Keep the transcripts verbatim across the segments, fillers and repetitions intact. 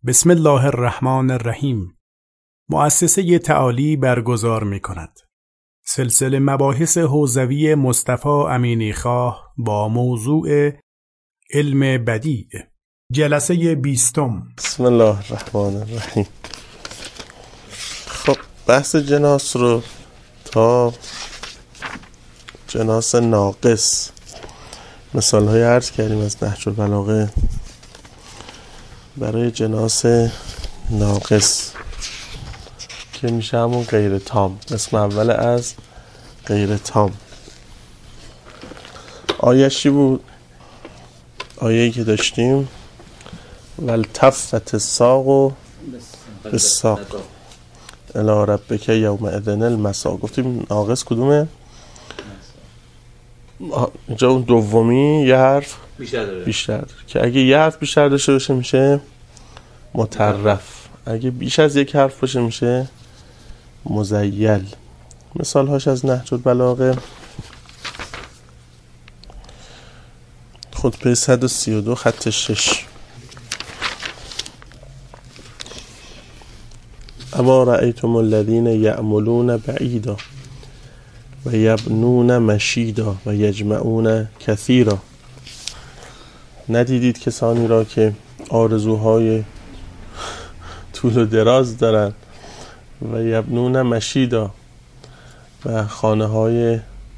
بسم الله الرحمن الرحیم. مؤسسه تعالی برگزار می کند سلسله مباحث حوزوی مصطفی امینی خواه با موضوع علم بدیع، جلسه بیستم. بسم الله الرحمن الرحیم. خب بحث جناس رو تا جناس ناقص مثال های عرض کردیم از نهج البلاغه. برای جناس ناقص که میشه همون غیر تام، قسم اول از غیر تام. آیه‌شی بود، آیه‌ای که داشتیم والتفت الساق بالساق الی ربک یومئذ المساق. گفتیم ناقص کدومه؟ اینجا اون دومی یه حرف بیشتر داره. بیشتر داره که اگه یه حرف بیشتر داشته باشه میشه مترف، اگه بیش از یک حرف باشه میشه مزیل. مثال هاش از نهج البلاغه خطبه صد و سی و دو خط شش. اما رأیتم الذین یعملون بعیدا و یبنون مشیدا و یجمعون کثیرا. ندیدید کسانی را که آرزوهای طول و دراز دارند و یبنون مشیدا و خانه های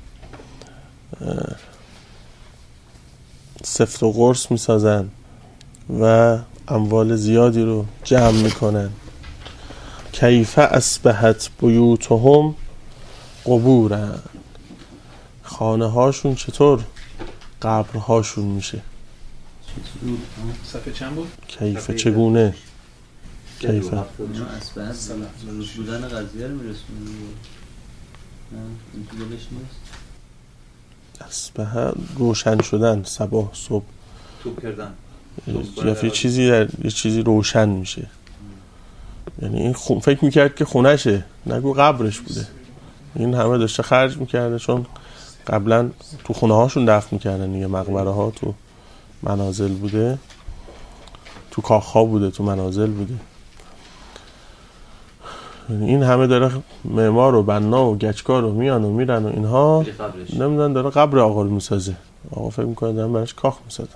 سفت و قرص می سازن و اموال زیادی رو جمع می کنن. کیف اصبحت بیوتهم قبورن. خانه هاشون چطور قبرهاشون میشه. صفحه چند بود؟ کیف چگونه؟ کیف اصبحت روز بودن قضیه رو میرسونه. این تو دلش نیست. اصبح روشن شدن، صبح صبح توپ کردن یا یه چیزی در یه چیزی روشن میشه. یعنی این خون فکر میکرد که خونشه، نگو قبرش بوده. این همه داشته خرج میکرده چون قبلا تو خونه هاشون دفن میکردن، یه مقبره ها تو منازل بوده، تو کاخ ها بوده، تو منازل بوده. این همه داره معمار و بنا و گچکار و میان و میرن و اینها نمیدونن داره قبر آقا رو میسازه. آقا فکر میکنه دارن براش کاخ میسازن.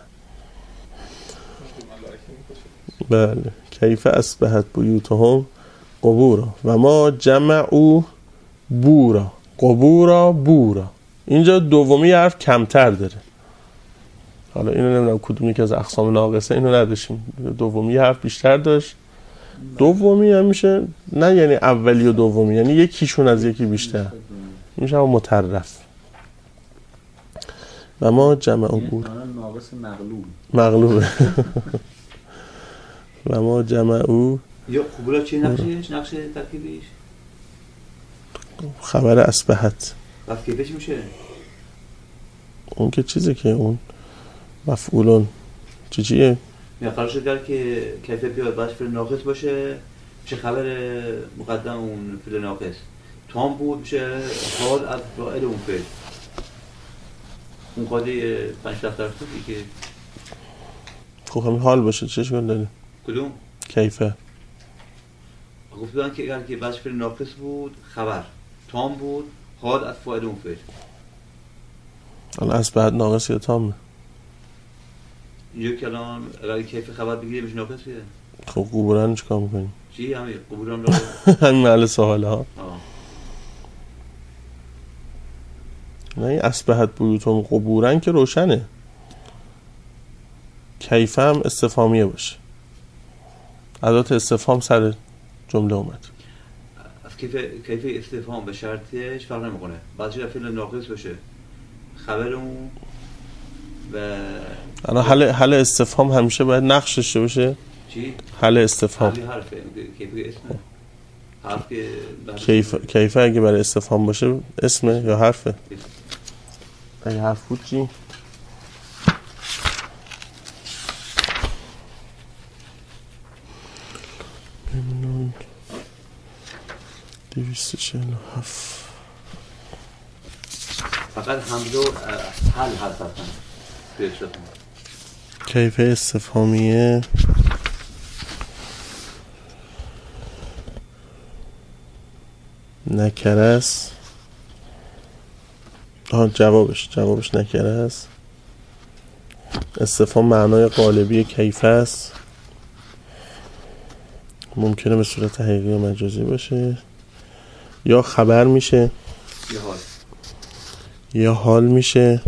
بله. کیف اصبحت بیوتهم قبورا و ما جمعوا بورا. قبورا بورا. اینجا دومی حرف کمتر داره. حالا اینو نمیدونم کدومی که از اقسام ناقصه، اینو نداشتیم. دومی حرف بیشتر داشت. دومی هم میشه نه یعنی اولی و دومی، یعنی یکیشون از یکی بیشتر میشه هم مترف. و ما جمعوا بورا ناقص مغلوب مغلوبه. و ما جمعوا یا قبولا چی نقشش؟ نقش ترکیبیش خبر اصبحت ترکیبش میشه اون که چیزی که اون مفعولون چی چیه؟ یا قرار شد در که کیفه بیاد باش فعل ناقص باشه میشه خبر مقدم اون فعل ناقص. تام بود میشه حال از فاعل اون فعل. اون قاعده پنج طرف طرفی که خب همین حال باشه چه اشکال داره؟ کدوم؟ کیفه. گفتن که اگر که باش فعل ناقص بود خبر تام بود حال از فاعل اون فعل. الان اصبحت ناقص یا تامه؟ اینجا که الان اگر کیف خبر بگیره میشه ناقص بیده. خب قبورن چیکار میکنیم؟ چی همین قبوران رو همین محل سواله ها. آه. نه این اصبحت بیوتهم قبورن که روشنه. کیف هم استفهامیه باشه. ادات استفهام سر جمله اومد. از کیف کیف استفهام به شرطش فرق نمیکنه. بعضی فعل ناقص باشه خبر اون و الان حل حل استفهام همیشه باید نقش داشته باشه. چی؟ حل استفهام. حل حرفه. کیف اسمه. حرف که کیف کیف اگه برای استفهام باشه اسمه یا حرفه؟ اگه حرف بود چی؟ ممنون. دویست و چهل و هفت. فقط حمله و حل حرف هستن. کیف استفهامیه نکره است. آها جوابش جوابش نکره است. استفهام معنای قالبی کیف است. ممکنه به صورت حقیقی و مجازی باشه. یا خبر میشه یا حال یا حال میشه.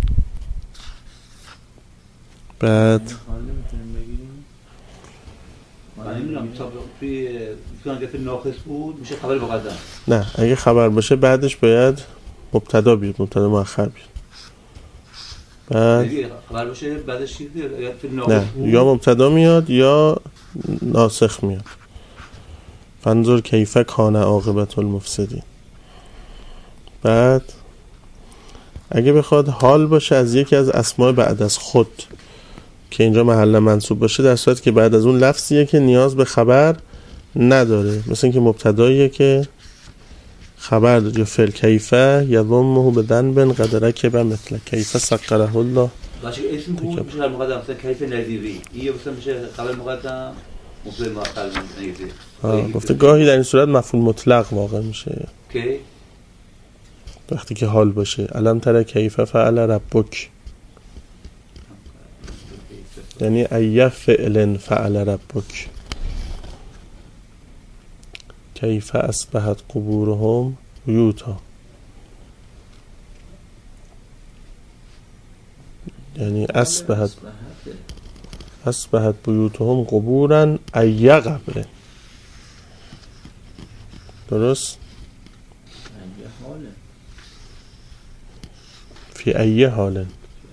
بعد حال نمیتونیم بگیریم. من نمیدونم توی فکر کنم که ناقص بود میشه خبر مقدم. نه اگه خبر باشه بعدش باید مبتدا بیاد، مبتدا مؤخر بیاد. بعد خبر باشه بعدش چی بیاد؟ اگه فی نه ناقص بود یا مبتدا میاد یا ناسخ میاد. فانظر کیف کان عاقبت المفسدین. بعد اگه بخواد حال باشه از یکی از اسماء بعد از خود که اینجا محل منصوب باشه، در صورتی که بعد از اون لفظیه که نیاز به خبر نداره، مثل اینکه مبتداییه که خبر داره. یا فعل کیفه یضمه به ذنب قدره که به مثل کیفه سقره الله. باشه اسم بود میشه خبر مقدم، مثلا کیف نظیری این مثلا میشه خبر مقدم مبتدا مؤخر میشه. گفته گاهی در این صورت مفعول مطلق واقع میشه کی وقتی که حال باشه. الم تر کیفه فعل ربک، یعنی ای فعل فعل ربک. کیف اصبحت قبورهم بیوتا، یعنی اصبحت اصبحت بیوتهم قبورا ای قبر. درست؟ فی ای حال.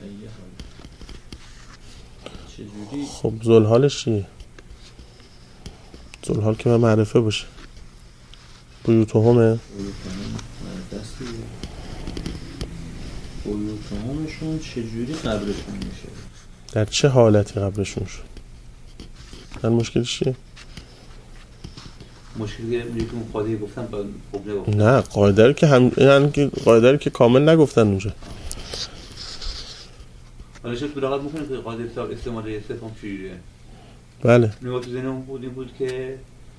خب ذوالحالش چیه؟ ذوالحال که من معرفه باشه. بیوتهمه بیوتهمشون چجوری قبرشون میشه؟ در چه حالتی قبرشون شد؟ در مشکلش چیه؟ مشکلی که اون قاعده گفتن با خوب نگفتن. نه قاعده رو که هم یعنی که قاعده رو که کامل نگفتن اونجا. حالا شد براغت میکنه که قاعده استعمال استفهام چجوریه؟ بله. نگاه تو ذهنم بود این بود که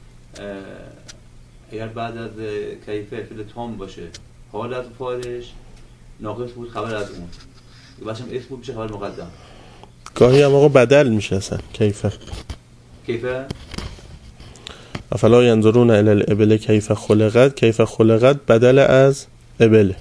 اگر بعد از کیفه فعل تام باشه حال از فاعلش ناقص بود خبر از اون باشم اسم بود میشه خبر مقدم. گاهی هم آقا بدل میشه اصلا کیفه. کیفه افلا ینظرون الی الابل کیف خلقت. کیف خلقت بدل از ابل،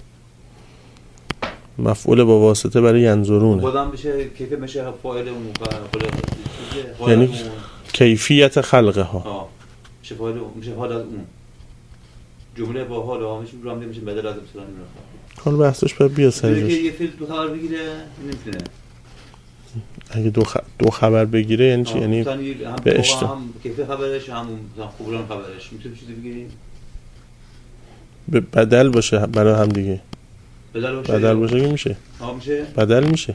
مفعول با واسطه برای ینظرونه. بازم بشه کیفه میشه فاعل اون خلقت، یعنی کیفیت خلقه ها. ها میشه فاعل اون میشه حال از اون. جمله با حال ها میشه رو هم میشه بدل از مثلا این رو. حالا بحثش باید بیا سریعش. یه فعل دو خبر بگیره نمیتونه. اگه دو, خ... دو خبر بگیره یعنی چی؟ یعنی به اشتباه هم کیفه خبرش هم قبولان خبرش میتونه چیزی بگیریم به بدل باشه برای هم دیگه. بدل باشه بدل باشه که میشه. ها میشه بدل میشه.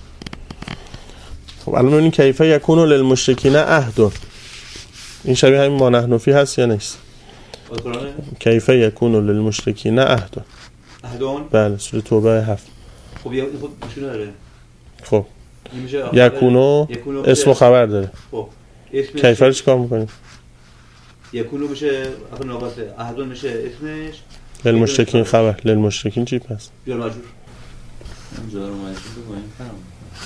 خب الان ببینید کیفه یکون للمشرکین عهد. این شبیه همین ما نحن فی هست یا نیست؟ قرآنه کیفه یکون للمشرکین عهد. عهدون؟ بله سوره توبه هفت. خب یه خب مشکل داره. خب یکونو اسم و خبر داره. خب اسمش کیفه رو چیکار میکنیم؟ یکونو میشه آخر ناقصه، عهدون میشه اسمش، للمشرکین خبر. للمشرکین چی پس؟ جار مجرور. جار مجرور رو با این فرم.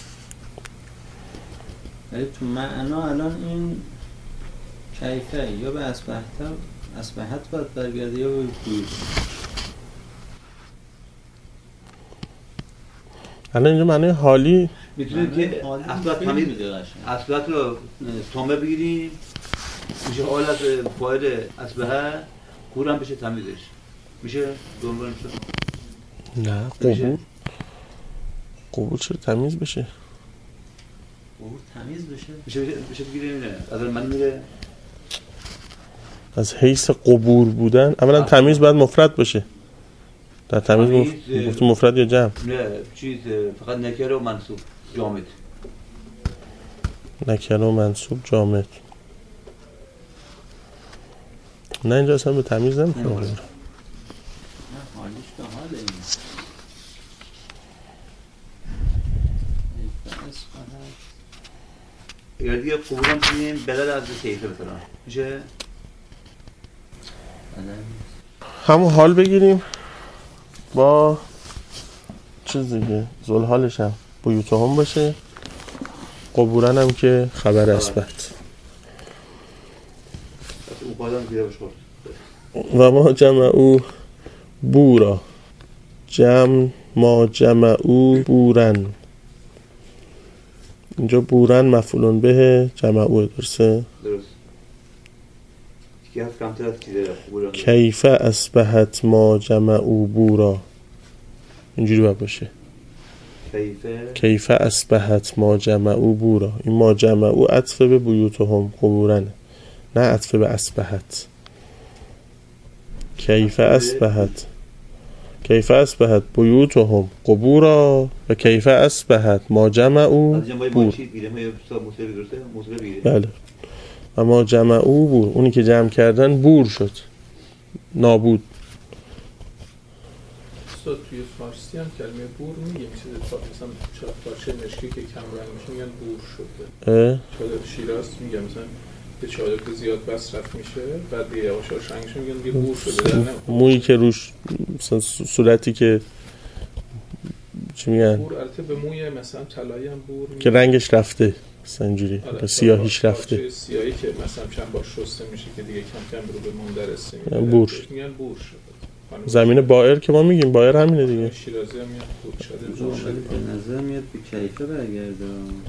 ولی تو معنا الان این کیفه یا به اصبحت اصبحت باید برگرده یا به بیوت. الان اینجا معنی حالی میتونیم که اصلت تمیز اصلت رو تامه بگیریم میشه حال از فاعل اصبحه قول هم بشه تمیزش میشه دنبال میشه. نه قبول قبول چرا تمیز بشه؟ قبول تمیز بشه؟ میشه میشه بگیریم نه از من میره از حیث قبور بودن اولا تمیز باید مفرد باشه. در تمیز گفت مفرد یا جمع؟ نه چیز فقط نکره و منصوب جامد. نکره و منصوب جامد. نه اینجا اصلا به تمیز نمیخوره. نه حالیش به حال این اگر دیگه قبول هم کنیم بدل از کیفه مثلا میشه؟ همون حال بگیریم با چیز دیگه ذوالحالش هم بیوتهم باشه، قبورن هم که خبر اثبت. و ما جمعو بورا، جمع ما جمعو بورن. اینجا بورن مفعولون به جمعو، درسته؟ درست. کیف اصبحت ما جمعو بورا، اینجوری باید باشه. کیف اصبحت ما جمعو بورا. این ما جمعو عطف به بیوتهم قبورنه، نه عطف به اصبحت. کیف اصبحت کیف اصبحت بیوتهم قبورا و کیف اصبحت ما جمعو بور. بله. و ما جمعو بور، اونی که جمع کردن بور شد، نابود. استاد توی فارسی هم کلمه بور میگیم، مثلا مثلا پارچه مشکی که کم رنگ میشه میگن بور شده. چادر شیراز میگم مثلا به چادر که زیاد مصرف میشه بعد دیگه یواش یواش رنگش میگن دیگه بور شده. مویی که روش مثلا صورتی که چی میگن بور، البته به موی مثلا طلایی هم بور که رنگش رفته، مثلا اینجوری سیاهیش رفته، سیاهی که مثلا چند بار شسته میشه که دیگه کم کم رو به مون درسته میگن بور. میگن بور شده. زمین بائر که ما میگیم بائر همینه دیگه. شیرازی هم میاد بور شده. بور شده به نظر میاد به کیفه برگرده.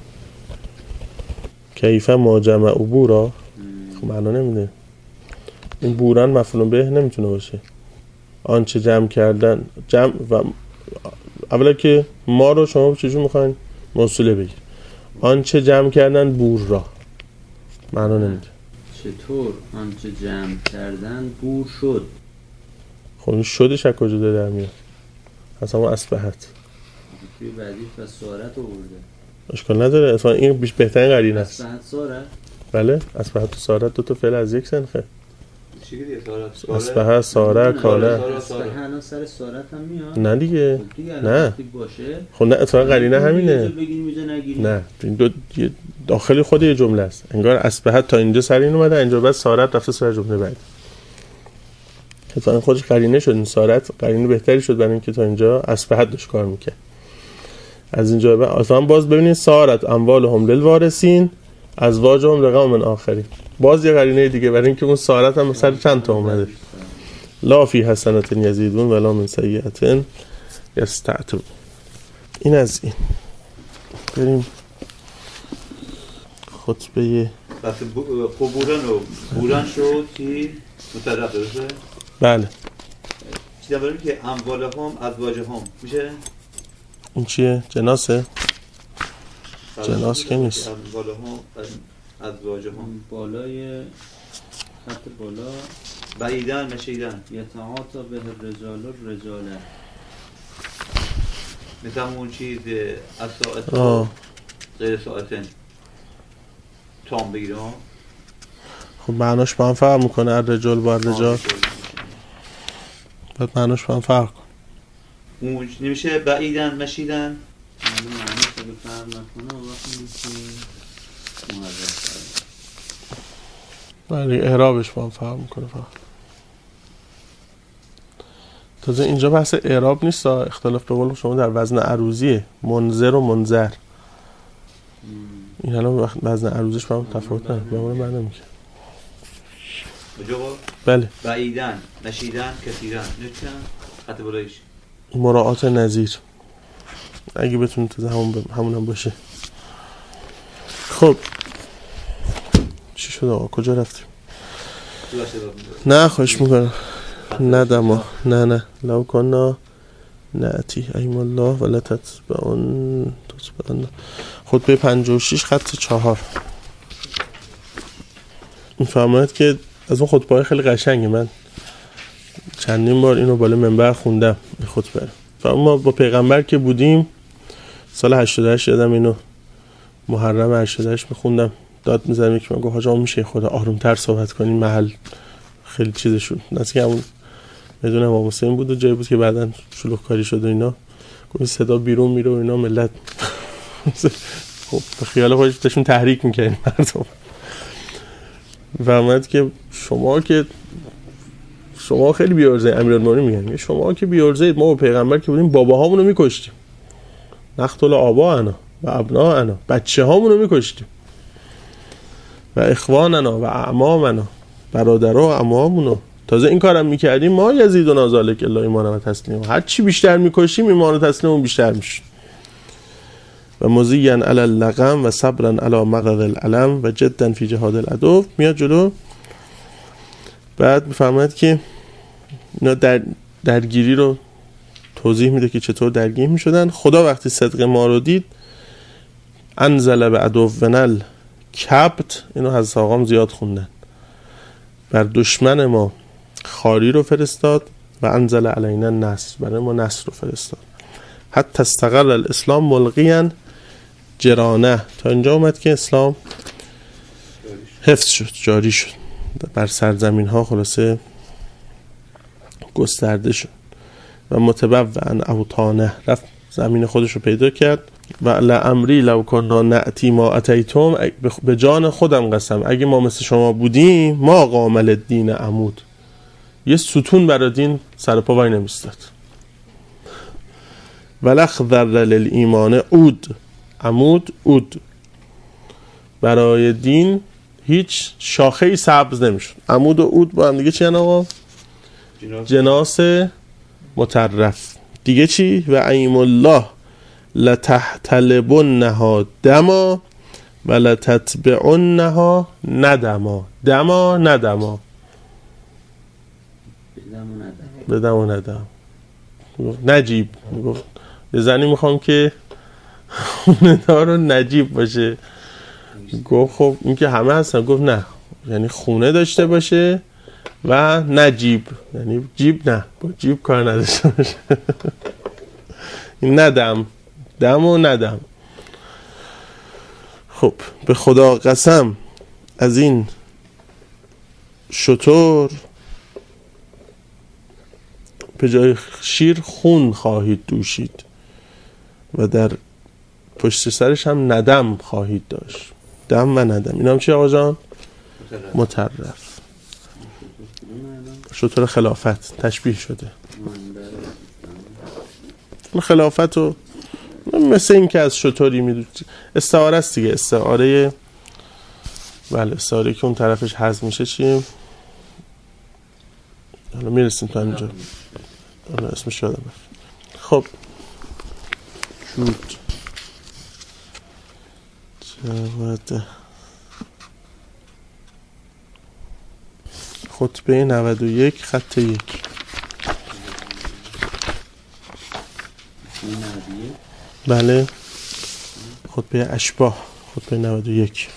کیفه ما جمعو بورا، خب معنا نمیده. این بوران مفعول به نمیتونه باشه. آنچه جمع کردن، جمع و اولا که ما رو شما چجور میخواین موصوله بگیر. آنچه جمع کردن بور را معنا نمیده. چطور آنچه جمع کردن بور شد؟ خب این شدش از کجا داره در میاد؟ اصلا ما اصبحت توی بعدی و سارت آورده، اشکال نداره. اصلا این بیش بهترین قرینه است. اصبحت سارت. بله اصبحت و سارت دو تا فعل از یک سنخه. چی دیگه سارت؟ اصبحت سارت کاله. اصبحت الان سر سارت هم میاد. نه دیگه. نه. باشه. خب نه اتفاقا قرینه همینه. نه این دو داخل خود یه جمله است. انگار اصبحت تا اینجا سر این اومده، اینجا بعد سارت رفته سر جمله بعد. اتفاقا خودش قرینه شد. این سارت قرینه بهتری شد برای اینکه تا اینجا اصبحت داشت کار میکرد. از اینجا بعد اصلا باز ببینید سارت اموالهم للوارثین ازواجهم لقوم آخرین، باز یه قرینه دیگه برای اینکه اون سارت هم سر چند تا اومده. لا فی حسنات یزیدون ولا من سیئات یستعتبون. این از این. بریم خطبه بس قبورن و بورن شد که مترف درسته؟ بله. چیزا بریم که اموالهم ازواجهم میشه؟ این چیه؟ جناسه؟ جناس که نیست. اموالهم ازواجهم بالای خط بالا بعیدن نشیدن یتعاطا به الرجال الرجاله، مثل اون چیز از ساعت غیر ساعتن تام بگیرم. خب معناش با هم فرق میکنه. الرجال با الرجال باید معناش با هم فرق کن. اون نمیشه بعیدن مشیدن معنی که به فرق نکنه و وقتی که معرف برای اعرابش با هم فرق میکنه. فقط تازه اینجا بحث اعراب نیست، اختلاف به قول شما در وزن عروضیه، منذر و منذر. این الان وزن عروضش با هم تفاوت نداره، به من معنی نمیشه. بله. بعیدن نشیدن کثیرن نکتن خط بالایش مراعات نظیر اگه بتونید تازه همون ب... همون هم باشه. خب چی شد آقا؟ کجا رفتیم؟ نه خواهش میکنم نه دما نه نه لو کنا نأتی ایم الله ولا تتبعون تتبعون. خطبه پنجاه و شش خط چهار میفرماید که از اون خطبه های خیلی قشنگه، من چندین بار اینو بالا منبر خوندم این خطبه رو. ما با پیغمبر که بودیم سال هشتاد و هشت یادم اینو محرم هشتاد و هشت میخوندم، داد میزنم یکی من گفت حاج آقا میشه خدا آرومتر صحبت کنین، محل خیلی چیزشون نزدیک همون میدونم امام حسین بود و جایی بود که بعدن شلوغ کاری شد و اینا، گفت صدا بیرون میره و اینا ملت خب به خیال خودش داشتون تحریک میکنین مردم. و اومد که شما که شما خیلی بی‌عرضه. امیرالمومنین میگن شما که بی‌عرضه، ما با پیغمبر که بودیم باباهامونو میکشتیم، نقتل آباءنا و ابناءنا، بچه هامونو میکشتیم، و اخواننا و اعمامنا، برادرها و عمامونو. تازه این کارم میکردیم ما یزیدنا ذالک الا ایمان و تسلیم، هر چی بیشتر میکشیم ایمان و تسلیممون بیشتر میشه. و مزیان علی اللقم و صبرا علی مغض العلم و جدا فی جهاد العدو. میاد جلو بعد میفرماید که اینا در درگیری رو توضیح میده که چطور درگیر میشدن. خدا وقتی صدق ما رو دید انزل به عدونا کبت، اینو حضرت آقام زیاد خوندن، بر دشمن ما خاری رو فرستاد و انزل علینا نصر، برای ما نصر رو فرستاد. حتی استقر الاسلام ملقیاً جرانه، تا اینجا اومد که اسلام حفظ شد، جاری شد، بر سرزمین ها خلاصه گسترده شد. و متبوعاً اوطانه، رفت زمین خودش رو پیدا کرد. و لعمری لو کنا نأتی ما اتیتم، به جان خودم قسم اگه ما مثل شما بودیم ما قامل الدین عمود، یه ستون برای دین سر پا وای نمیستاد. ولخضر للایمان عود، عمود عود، برای دین هیچ شاخه‌ای سبز نمیشد. عمود و عود با هم دیگه چی هن آقا؟ جناس مترف. دیگه چی؟ و ایم الله لتحتلبنها دما و لتتبعنها ندما. دما ندما، بدم و ندم. نجیب میگفت یه زنی میخوام که خونه دار و نجیب باشه. گفت خب این که همه هستن. گفت نه، یعنی خونه داشته باشه و نجیب، یعنی جیب نه، با جیب کار نداشته باشه. این ندم، دم و ندم. خب به خدا قسم از این شتر به جای شیر خون خواهید دوشید و در پشت سرش هم ندم خواهید داشت. دم و ندم، این هم چی آقا جان؟ مترف. شتر خلافت تشبیه شده. خلافت رو مثل این که از شتری میدونی استعاره است دیگه، استعاره. بله استعاره که اون طرفش حذف میشه چی؟ حالا میرسیم تا اینجا، حالا اسمش یادم رفت. خب جود جواد خطبه نود و یک خط یک. بله خطبه اشباه، خطبه نود و یک.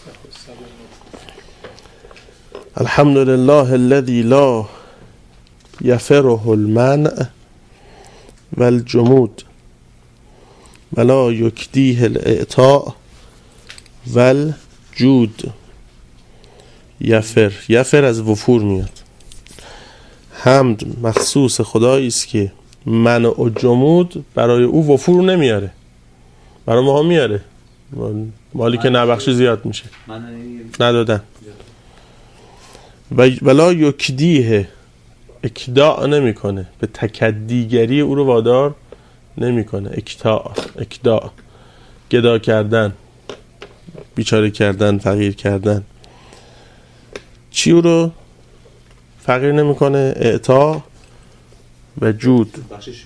الحمد لله الذي لا یفره المنع والجمود ولا یکدیه الاعطاء والجود. یفر، یفر از وفور میاد. حمد مخصوص خدایی است که منع و جمود برای او وفور نمیاره، برای ما میاره. مالی که نبخشی زیاد میشه، ندادن. و ولا یکدیه، اکداء نمیکنه، به تکدیگری او رو وادار نمیکنه. اکداء، اکداء گدا کردن، بیچاره کردن، فقیر کردن. چی او رو فقیر نمیکنه؟ اعطا و جود.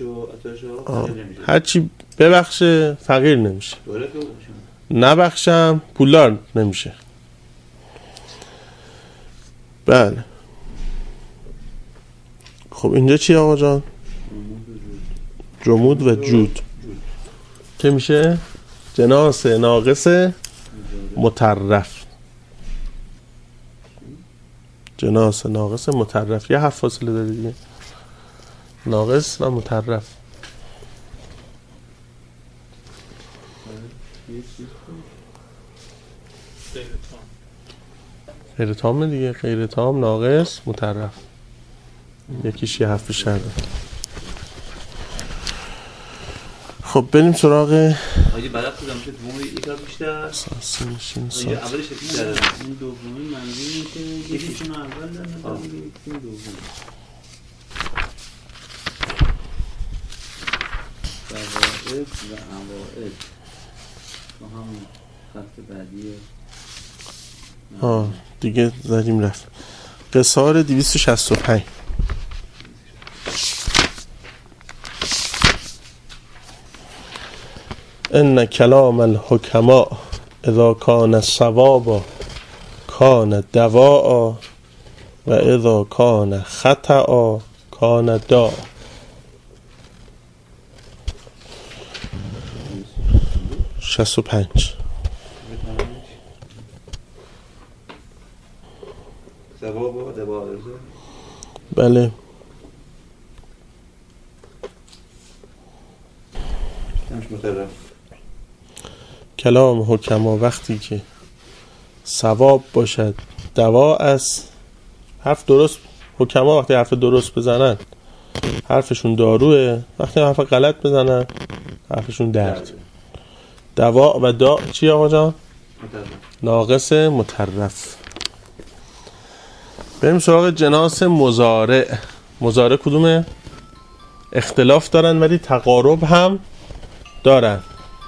هر چی ببخشه فقیر نمیشه، نبخشم پولدار نمیشه. بله خب اینجا چی آقا جان؟ جمود و جود که میشه جناس ناقص مترف. جناس ناقص مترف، یه حرف فاصله داره دیگه، ناقص و مترف. غیر تام دیگه، غیر تام، ناقص، مترف. یکیش یه حرف شرده. خب بریم سراغ آجی برای خودم که دومی یک از بیشتر اساسی میشین ساعت. اولش بیشتر این دومی منظور اینه که یکیشون اول دارن، یکیشون دوم. نواقض و عوائد با همون خط بعدی. آه دیگه زدیم رفت. قصار دویست و شصت و پنج. ان کلام الحکماء اذا کان صوابا کان دواء و اذا کان خطأ کان داء. شصت و پنج. ثواب و دواء. بله. کلام حکما وقتی که ثواب باشد دوا است. حرف درست، حکما وقتی حرف درست بزنن حرفشون داروه، وقتی حرف غلط بزنن حرفشون درد. دوا و دا چی آقا جان؟ ناقص مطرف. بریم سراغ جناس مضارع. مضارع کدومه؟ اختلاف دارن ولی تقارب هم دارن.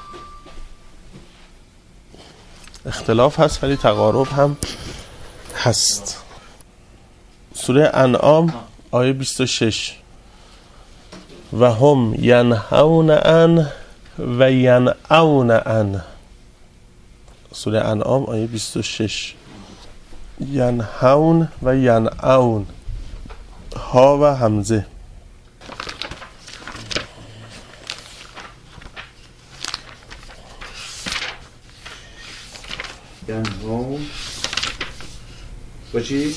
اختلاف هست ولی تقارب هم هست. سوره انعام آیه بیست و شش. و هم ینهون عن و ینأون عن. سوره انعام آیه بیست و شش. ینهون و ینأون، ها و همزه. ینهون با چی؟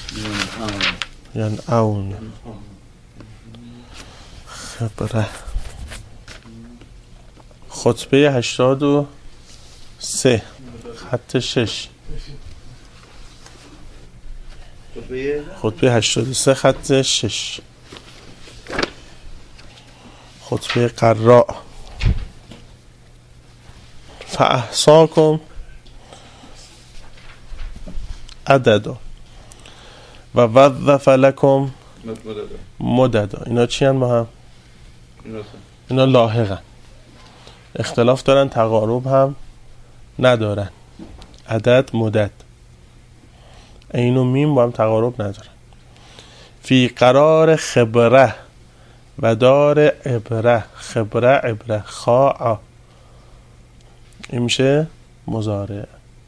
ینأون. خبره. خطبه هشتاد و سه خط شش. خطبه هشتاد و سه خط شش. خطبه قراء. فاحصاکم عددا و وظف لکم مددا. اینا چی هن با هم؟ اینا لاحقن، اختلاف دارن، تقارب هم ندارن. عدد مدد، عین و میم با هم تقارب ندارن. فی قرار خبره و دار عبره. خبره عبره. خاء این میشه مضارع،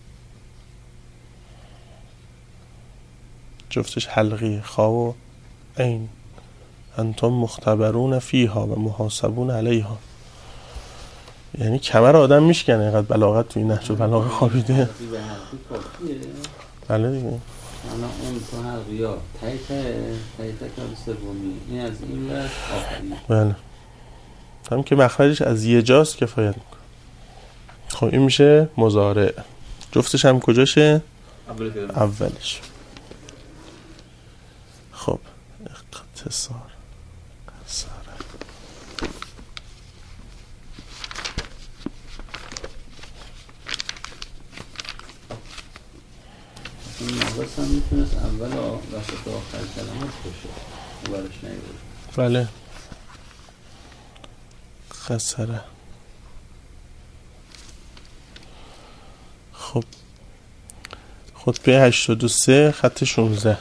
جفتش حلقی. خا و عین. انتم مختبرون فیها و محاسبون علیها. یعنی کمر آدم میشکنه اینقدر بلاغت توی نهج البلاغه خوابیده. بله دیگه. الان اون تو حلقیات تایت تایت کار سومی این از این ور آخری. بله. هم که مخرجش از یه جاست کفایت میکنه. خب این میشه مضارع. جفتش هم کجاشه؟ اولش. خب اختصار قصاره. این ناقص هم میتونست اول وسط آخر کلمات باشه، اولش نیبود. بله. قصره. خب خطبه هشتاد و سه خط شانزده.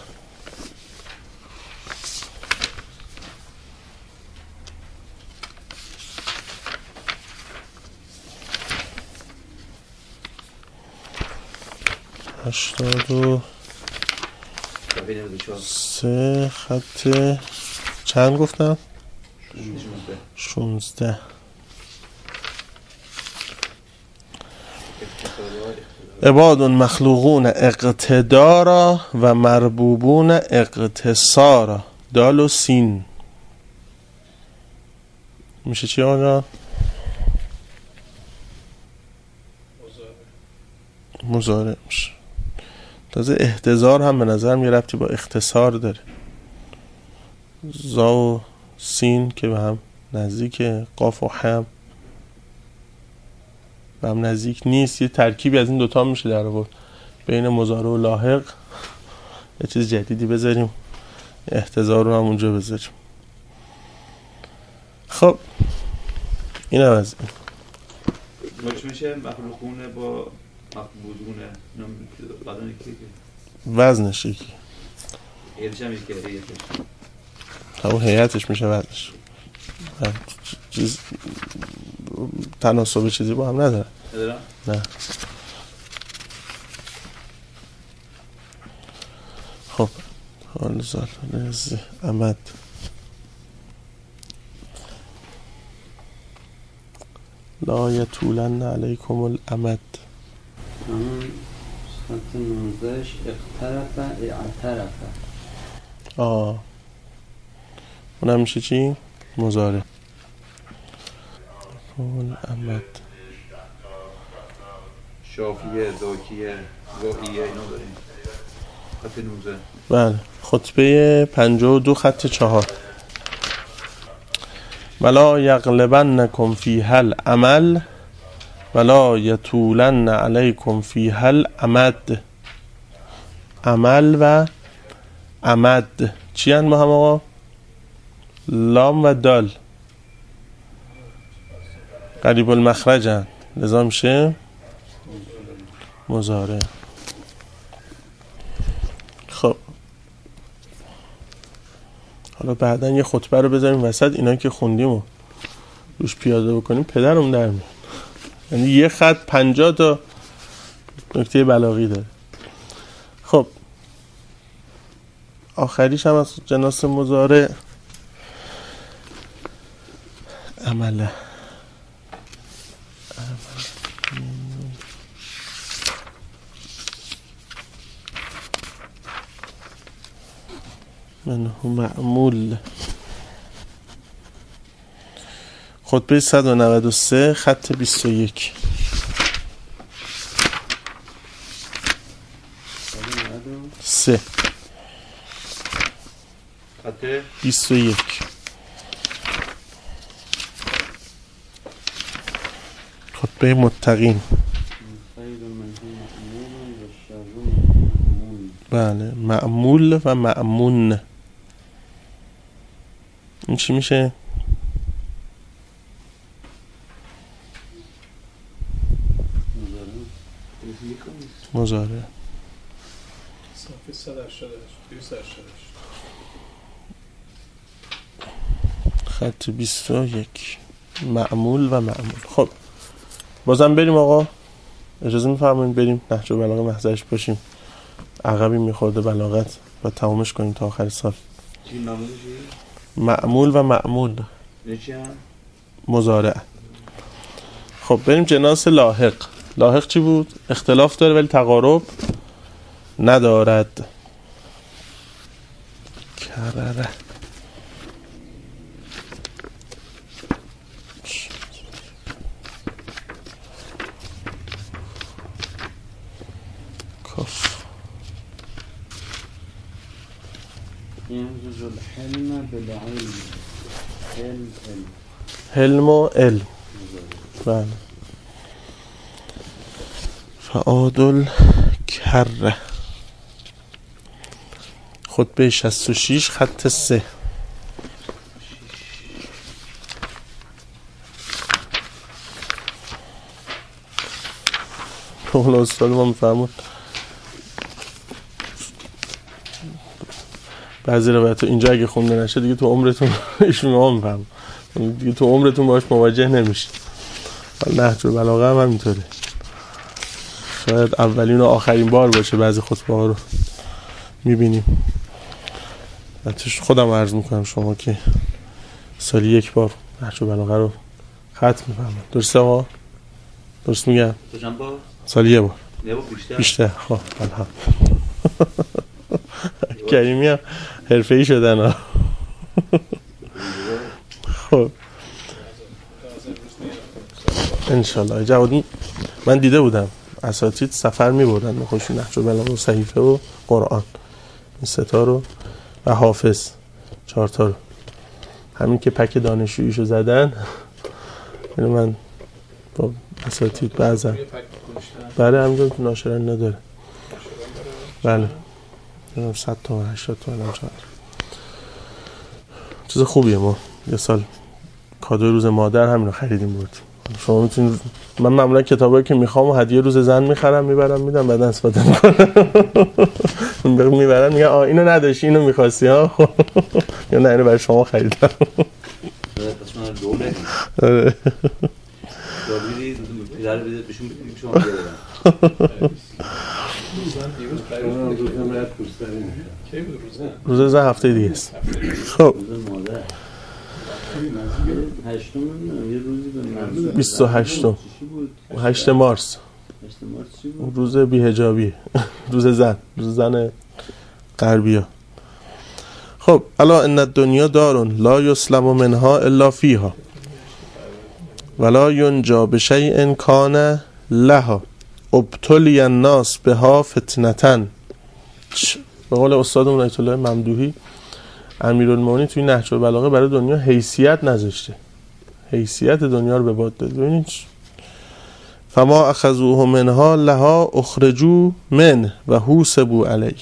هشتاد و سه خط چند گفتم؟ شونزده. عباد مخلوقون اقتدارا و مربوبون اقتصارا. دال و سین میشه چی آقا؟ مضارع میشه. تازه احتضار هم به نظرم یه ربطی با اختصار داره. زا و سین که به هم نزدیک، قاف و هم به هم نزدیک نیست. یه ترکیبی از این دوتا میشه در آورد. بین مضارع و لاحق یه چیز جدیدی بذاریم، احتضار رو هم اونجا بذاریم. خب این هم از این ماش میشه مخلوقونه با مقبوضونه بعدن یکی که وزنش یکی هیئتش هم یکی هیئتش همون هیئتش میشه وزنش چیز تناسب چیزی با هم نداره نداره؟ نه. خب حال زاد نزی امد لا یطولن علیکم الامد همون سطح نوزدهش اقترف اعترف آه اونم میشه چی؟ مضارع الامد شافیه، ذاکیه، ذائیه اینا داریم خط نوزه. بله خطبه پنجاه و دو خط چهار ولا یغلبنکم فیها الامل ولا یطولن علیکم فیها الامد. امل و امد چی هن با هم آقا؟ لام و دال قریب المخرج هن لذا میشه مضارع. خب حالا بعدا یه خطبه رو بذاریم وسط اینا که خوندیم و روش پیاده بکنیم پدرم در میاد. یعنی یه خط پنجاه تا نکته بلاغی داره. خب آخریش هم از جناس مضارع عمله منه معمول. خطبه صد و نود و سه خط بیست و یک سه خط بیست و یک خطبه متقین. بله معمول و مأمون. این چی میشه؟ مضارع. صفحه صد و هشتاد و هشت دویست و هشتاد و هشت خط بیست و یک معمول و مأمول. خب بازم بریم آقا، اجازه میفرمایید بریم نهج البلاغه محضرش باشیم، عقبی میخورده بلاغت و تمامش کنیم تا آخر سال. چی معمول چی؟ معمول و مأمول چی هم؟ مضارع. خب بریم جناس لاحق. لاحق چی بود؟ اختلاف داره ولی تقارب ندارد. کرره کف ينجز الحلم بالعلم حلم حلم حلم و علم. بله فعادل کره. خطبه شصت و شش خط سه مولا استاد ما میفرمون بعضی روایت اینجا اگه خونده نشه دیگه تو عمرتون ایشون ما میفرمون دیگه تو عمرتون باش مواجه نمیشید. نهج البلاغه هم همینطوره، شاید اولین و آخرین بار باشه بعضی خطبه ها رو میبینیم. حتیش خودم عرض میکنم شما که سالی یک بار نهج البلاغه رو ختم میفهمم. درسته آقا؟ درست میگم؟ تو چند بار؟ سالی یه بار. یه بار بیشتر؟ بیشتر. خب الحمد کریمی هم حرفه‌ای شدن ها. خب انشالله. جواد من دیده بودم اساتید سفر می بردن به خوشی نهج البلاغه و صحیفه و قرآن، این سه تا رو و حافظ چهار تا رو، همین که پک دانشجوییشو زدن. اینو من با اساتید بعضا بله همینجور تو ناشران نداره. بله صد تومن هشتاد تومن هم چهار چیز خوبیه. ما یه سال کادوی روز مادر همین رو خریدیم بردیم. شما میتونید، من معمولا کتابایی که میخوام و هدیه روز زن میخرم میبرم میدم بعد استفاده میکنم. میبرم میگم آ اینو نداشتی اینو میخواستی ها خب یا نه اینو برای شما خریدم. پس من دوله آره داویدی پدر رو بده بهشون بدیم شما بیارم. دیروز خرید کی بود روز زن؟ روز زن هفته دیگه است. خب روز مادر هشتم یه روزی به بیست و هشتم هشت مارس هشت مارس چی بود؟ روز بی‌حجابی، روز زن، روز زن غربیا. خب الا ان الدنیا دار لا یسلم منها الا فیها ولا ینجا بشیء کان لها ابتلی الناس بها فتنة. به قول استادمون آیت الله ممدوحی امیرالمومنین توی نهج البلاغه برای دنیا حیثیت نذاشته، حیثیت دنیا رو به باد داده. ببینید فما اخذوه منها لها اخرجوا من و حوسبوا علیه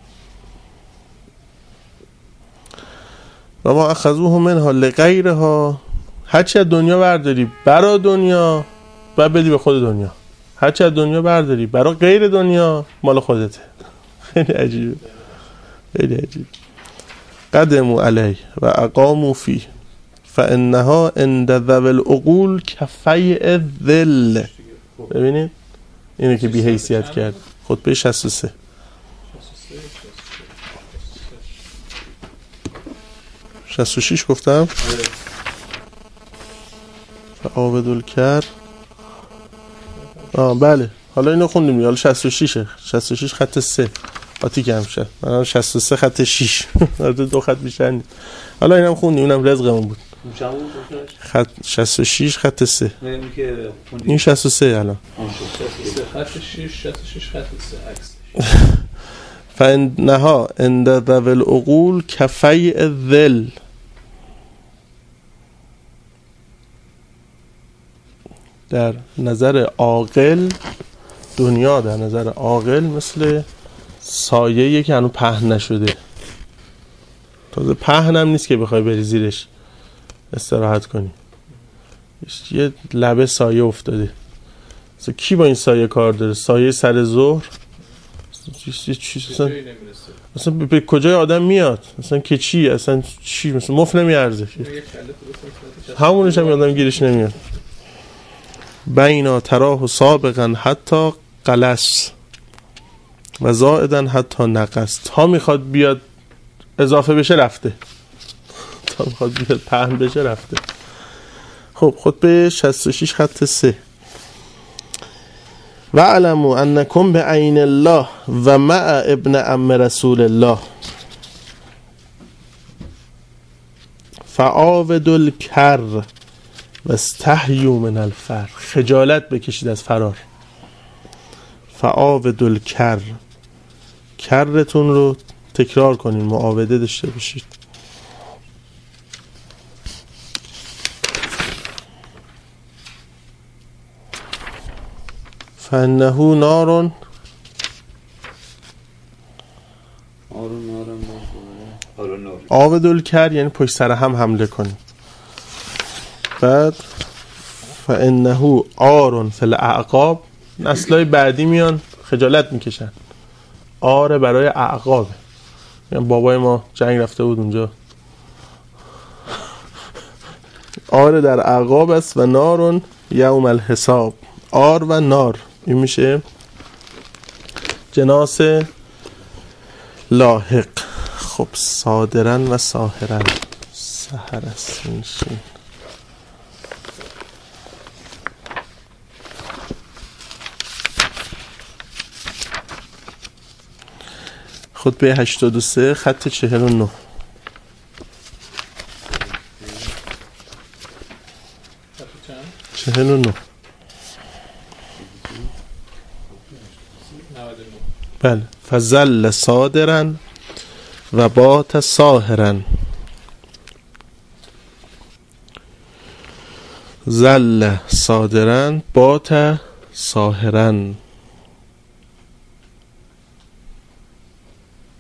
و ما اخذوه منها لغیرها. هرچی از دنیا برداری برای دنیا و بدی به خود دنیا، هرچی از دنیا برداری برای غیر دنیا مال خودته. خیلی عجیبه، خیلی عجیبه. قدموا علیه و اقاموا فیه فانها عند ذوی العقول کفیء الذل. ببینید اینه که بی حیثیت کرد. خطبه شصت و سه شصت و شش گفتم عابد الکر. آه بله حالا اینو خوندیم، حالا شصت و شش شصت و شش خط سه آتی کم شد، من شصت و سه خط شش دو خط بیشتر نیست. حالا اینم خوندیم، اونم رزقمون بود. خط شصت و شش خط سه این شصت و سه الان خط شش شصت و شش خط سه عکس. فانها عند ذوی العقول کفیء الذل. در نظر عاقل دنیا در نظر عاقل مثل سایه‌ای که هنوز پهن نشده، تازه پهن هم نیست که بخوای بری زیرش استراحت کنی، یه لبه سایه افتاده. مثلا کی با این سایه کار داره؟ سایه سر ظهر چیزی چیزی اصلا اصلا به کجای آدم میاد؟ اصلا که چی؟ اصلا چی؟ مثلا مفت نمیارزه، همونش هم آدم گیرش نمیاد. بینا تراه سابقا حتی قلس و زائدا حتی نقص. تا میخواد بیاد اضافه بشه رفته، تا میخواد بیاد پهن بشه رفته. خب خطبه شصت و شش خط سه و علموا انکم بعین الله و مع ابن عم رسول الله فعاود الکر و استحیوا من الفر. خجالت بکشید از فرار. فعاود الکر، کرتون رو تکرار کنین، معاوده داشته باشید. فانه نار عاود الکر یعنی پشت سر هم حمله کنید. بعد فانه عار فی الاعقاب، نسلای بعدی میان خجالت میکشن. عار برای اعقاب، یعنی بابای ما جنگ رفته بود اونجا، عار در اعقاب است. و نار یوم الحساب، عار و نار این میشه جناس لاحق. خب صادرن و ساهرن سحر است میشه. خطبه هشتاد و سه خط چهل و نه چهل و نه بله. فظل صادرا و بات ساهرا. ظل صادرا بات ساهرا.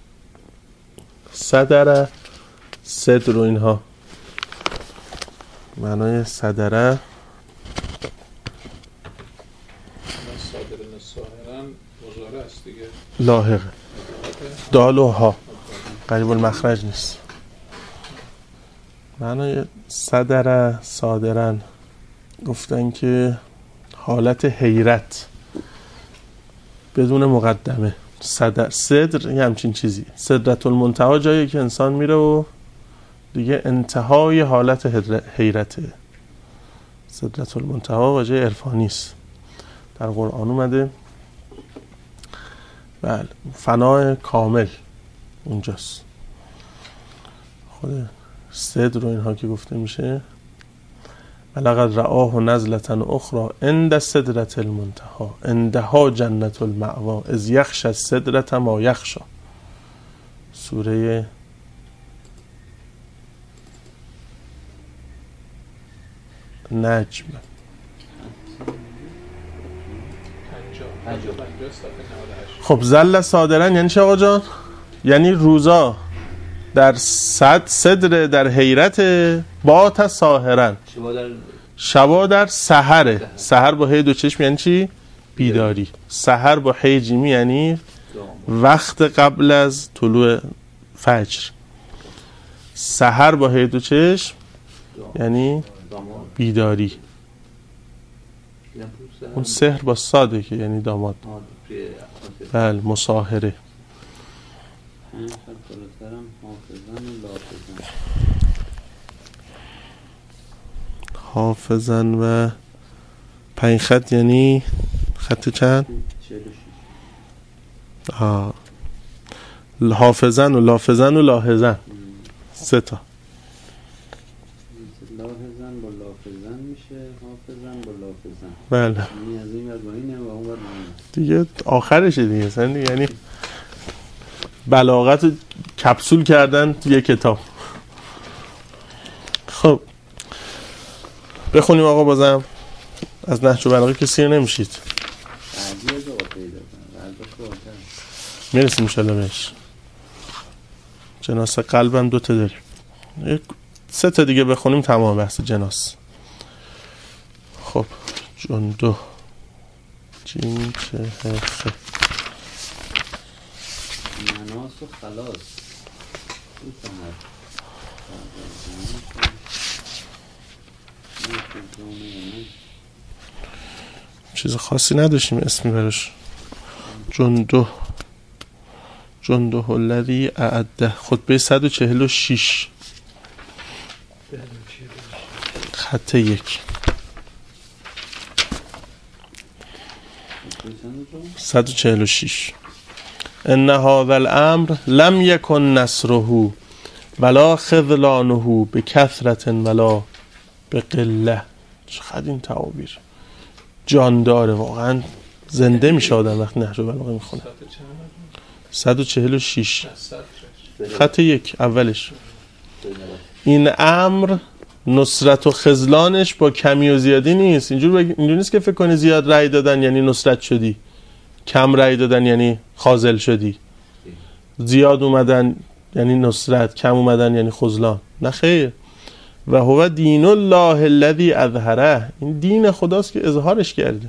صدر صدر و اینها معنای صدره صادرن ساهرن مضارع است دیگه، لاحقه، دال و ها قریب المخرج نیست. معنای صدره صادرن گفتن که حالت حیرت بدون مقدمه. صدر صدر یه همچین چیزی، صدرت المنتها جایی که انسان میره و دیگه انتهای حالت حیرته. صدرت المنتها واژه عرفانی است، در قرآن اومده. بله، فنای کامل اونجاست. خود صدر و اینها که گفته میشه ولقد رآه نزلة اخرى عند سدرة المنتهى عندها جنة المأوى اذ یغشی السدرة ما یغشی. سوره نجم. خب زل صادرن یعنی چه آقا جان؟ یعنی روزا در صد صدر در حیرت بات ساهرن، شبا در سحره. سحر با هی دو چشم یعنی چی؟ بیداری. سحر با هی جیمی یعنی وقت قبل از طلوع فجر. سحر با هی دو چشم یعنی بیداری. اون سحر با ساده که یعنی داماد. بله، مصاهره. حافظن و پنج خط یعنی خط چند؟ آه. حافظن و لافظن و لاحظن سه تا. لاحظن با لافظن میشه، حافظن با لافظن. بله یعنی از این ور با اینه و اون ور با اینه. دیگه آخرشه دیگه سن، یعنی بلاغت کپسول کردن توی یه کتاب. خب بخونیم آقا، بازم از نهج البلاغه که سیر نمیشید. بعدی از آقا پیدا کنم میرسیم انشالله بهش. جناس قلبم دوتا داریم، یک سه تا دیگه بخونیم تمام بحث جناس. خب جندو جیم چه هفه مناس و خلاص چیز خاصی نداشتیم اسمی براش. جندو جندو الذی اعده. خطبه صد و چهل و شش خط یک. صد و چهل و شش. ان هذا الامر لم یکن نصره ولا خذلانه بکثرة ولا بقله. چقدر این تعابیر جان داره، واقعا زنده میشه آدم وقتی نهج البلاغه میخونه. صد و چهل و شش خط یک اولش. این امر نصرت و خذلانش با کمی و زیادی نیست. اینجور بگ... اینجور نیست که فکر کنی زیاد رأی دادن یعنی نصرت شدی، کم رأی دادن یعنی خاذل شدی، زیاد اومدن یعنی نصرت، کم اومدن یعنی خذلان. نه خیر. و هو دین الله الذی اظهره. این دین خداست که اظهارش کرده.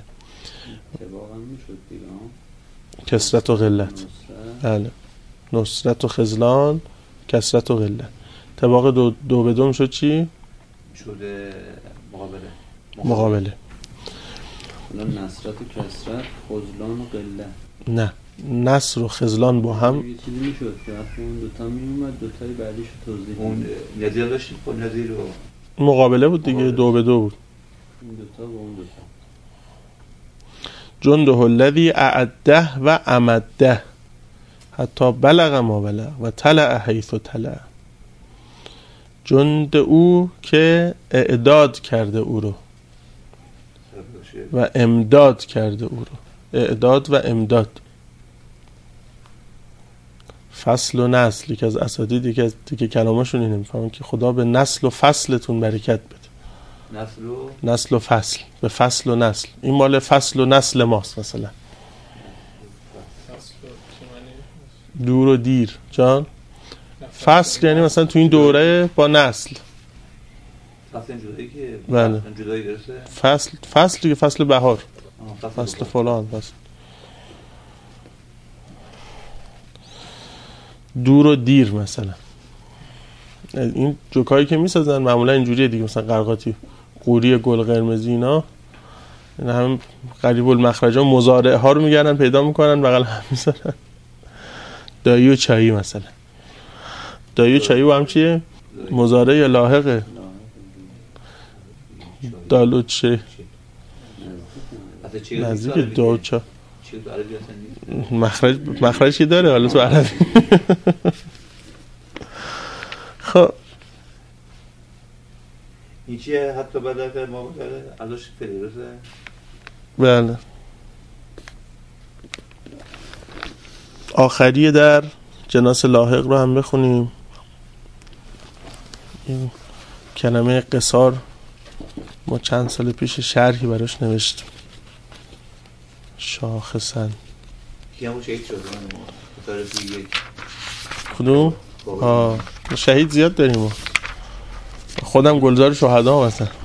کثرت و قلت. بله، نصرت و خذلان، کثرت و قلت. طباق دو, دو به دو شد چی؟ شده مقابله. مقابله. الان نصرت و کثرت، خذلان و قلت. نه، نصر و خذلان با هم یه چیزی میشد که وقتی اون دوتا میومد دوتای بعدیش رو توضیح اون نظیر داشتیم با نظیر و مقابله بود دیگه. مقابله. دو به دو بود. این دوتا با اون دوتا. جنده الذی اعده و امده حتی بلغ ما بلغ و طلع حیث طلع. جند او که اعداد کرده او رو و امداد کرده او رو. اعداد و امداد، فصل و نسل. یکی از اساتید که از دیگه کلاماشون اینه، میفهمن که خدا به نسل و فصلتون برکت بده. نسل و نسل و فصل، به فصل و نسل. این مال فصل و نسل ماست. مثلا دور و دیر جان. فصل یعنی مثلا تو این دوره با نسل. فصل جدایی که بله. فصل جدایی درسته؟ فصل فصل دیگه فصل بهار، آه، فصل, فصل فلان، فصل دور و دیر مثلا. این جوکایی که میسازن معمولا اینجوریه دیگه، مثلا قرقاتی، قوری، گل قرمزی، اینا این هم قریب المخرجا مضارع ها رو میگردن پیدا میکنن بغل هم میذارن. دایی و چایی مثلا، دایی و چایی و هم چیه؟ مضارع یا لاحقه؟ دالو چه؟ نزدیک دو چا مخرج مخرجی داره حالا تو عربی. خب این چیه حتی بعد که ما بگره ازش فریروزه؟ بله. آخریه در جناس لاحق رو هم بخونیم. این کلمه قصار ما چند سال پیش شرحی براش نوشتیم. شاخصن که همون شهید شده من کدوم؟ آه شهید زیاد داریم ما. خودم گلزار شهدا هم هستن.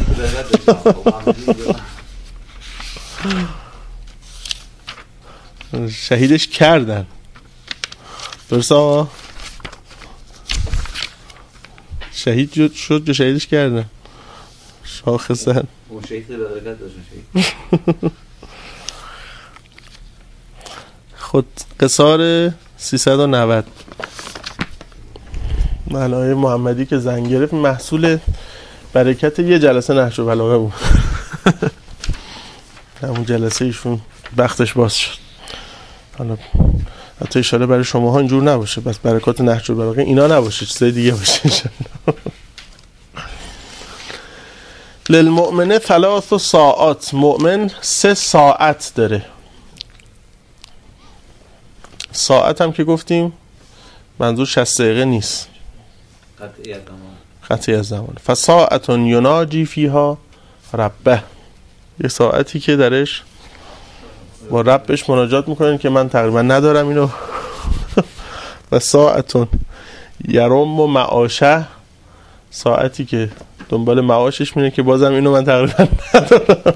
شهیدش کردن درسته آقا؟ شهید شد جو شهیدش کردن. شاخصن اون شهید برکت داشتن شهید. خود قصار سیصد و نود معنای محمدی که زن گرفت محصول برکت یه جلسه نهج البلاغه بود. همون جلسه ایشون بختش باز شد. حالا حتی اشاره برای شما ها اینجور نباشه، بس برکات نهج البلاغه اینا نباشه، چیزای دیگه باشه انشالله. للمؤمنه ثلاث ساعات، مؤمن سه ساعت داره. ساعت هم که گفتیم منظور شصت دقیقه نیست، قطعی از زمان، قطعی از زمان. فساعت یناجی فیها ربه، یه ساعتی که درش با ربش مناجات میکنن که من تقریبا ندارم اینو. و ساعت یرم و معاشه، ساعتی که دنبال معاشش میره که بازم اینو من تقریبا ندارم.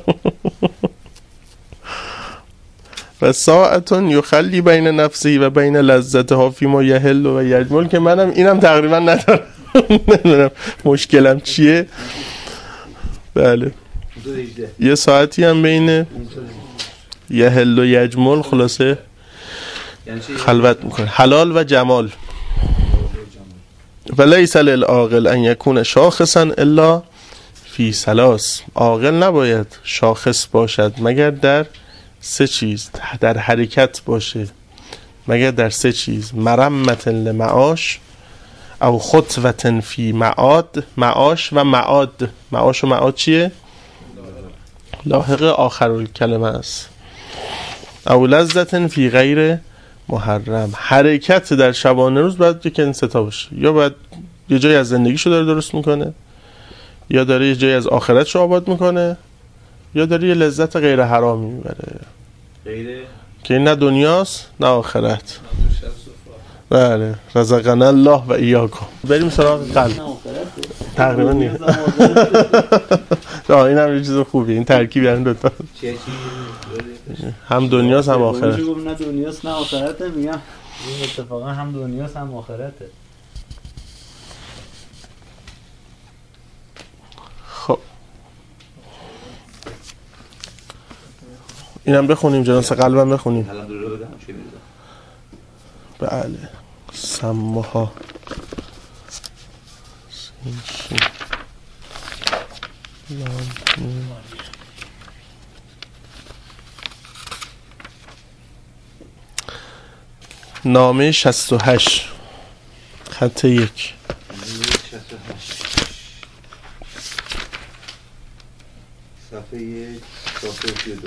و ساعت یخلی بین نفسی و بین لذتها فیما یحل و یجمل، که منم اینم تقریبا ندارم. نمیدونم مشکلم چیه. بله یه ساعتی هم بین یحل و یجمل خلاصه خلوت میکنه، حلال و جمال. ولیس للعاقل ان یکون شاخصا الا فی ثلاث، عاقل نباید شاخص باشد مگر در سه چیز، در حرکت باشه مگر در سه چیز: مرمت لمعاش او خطوة فی معاد، معاش و معاد. معاش و معاد چیه؟ لاحق آخر الکلمه است. او لذت فی غیر محرم، حرکت در شبانه روز باید یکی این ستا باشه، یا باید یه جای از زندگیشو داره درست میکنه، یا داره یه جای از آخرتشو آباد میکنه، یا داره یه لذت غیر حرامی میبره غیره که نه دنیاست نه آخرت. بله رزقنا الله و ایاکم. بریم سراغ قلب. تقریبا نیست. این هم یه چیز خوبیه، این ترکیب یعنی دوتا هم دنیاست هم آخرت. نه دنیاست نه آخرته، میگم این اتفاقا هم دنیاست هم آخرته. خب اینم بخونیم، جناس قلبم بخونیم. بله سمها نامه شصت و هشت خط یک. صفحه یک صفحه سی و دو.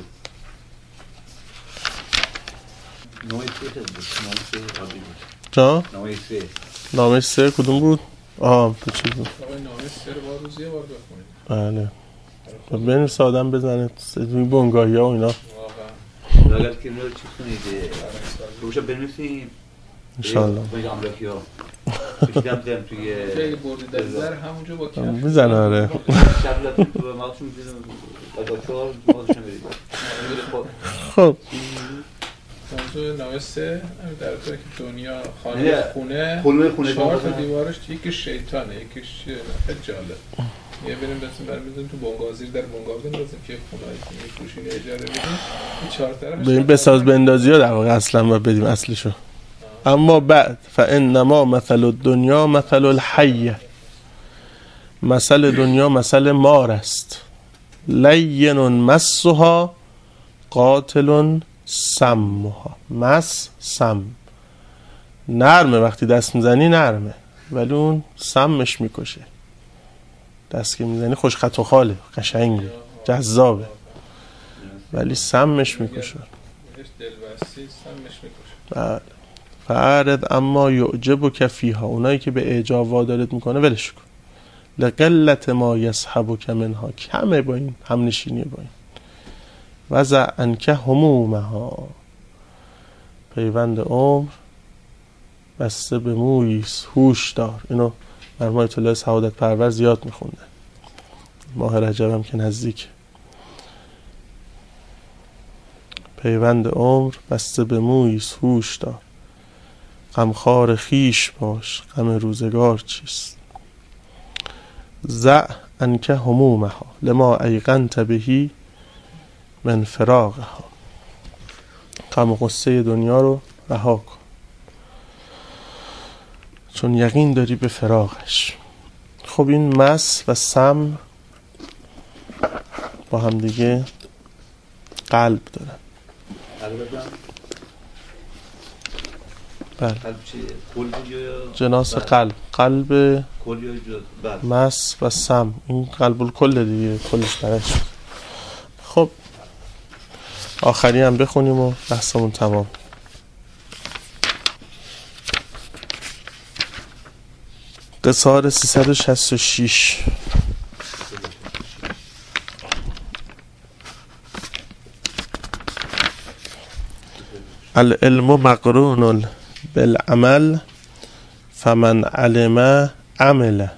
نامه سه بود. نامه سه عادی بود. جا؟ نامه سه. نامه سه کدوم بود؟ آها تو چی بود؟ نامه سه رو بار روز یه بار بخونید. بله. بنویس آدم بزنه این بنگاهی ها و اینا. واقعا. اگر که میاد چی کنید؟ روشا بنویسیم. انشالله. به امریکا. کشیدم دم توی خیلی بردی در در همونجا با کف میزنه. آره شب لطفی به مغزشون میزنم با چهار مغزشون میرید. خب موضوع نامه سه در طور که دنیا خانه خونه خونه خونه چهار تا دیوارش یکی شیطانه یکیش خیلی جالب. یه بریم بسیم بریم بزنیم تو بنگازیر در بنگاه بندازیم که خونهایی که میفروشین اجاره بدیم این چهار طرفش بریم بساز بندازی ها در واقع اصلا باید بدیم اصلشو. اما بعد فانما مثل الدنیا مثل الحیه، مثل دنیا مثل مار است، لین مسها قاتل سمها. مس سم نرمه، وقتی دست میزنی نرمه ولی اون سمش میکشه. دست که میزنی خوش خط و خاله، قشنگه، جذابه، ولی سمش میکشه. دلبستی سمش میکشه. بله. فعرض اما یعجبک فیها، اونایی که به اعجاب وادارت میکنه ولش کن. لقلت ما یصحبک منها، کمه با این همنشینی با این. وضع عنک همومها، پیوند عمر بسته به موییست هوش دار. اینو مرحوم آیت الله سعادت پرور زیاد میخونده. ماه رجب هم که نزدیک. پیوند عمر بسته به موییست هوش دار، غمخوار خیش باش، غم روزگار چیست. زع عنک همومها لما ایقنت بهی من فراقها، غم و غصه دنیا رو رها کن چون یقین داری به فراقش. خب این مس و سم با هم دیگه قلب دارن. بله. قلب چیه؟ کل یا جناس قلب، قلب کل یا جز؟ مس و سم، این قلب الکل دیگه، کلش درش. خب آخری هم بخونیم و بحثمون تمام. قصار سیصد و شصت و شش. العلم مقرون بالعمل فمن علم عمل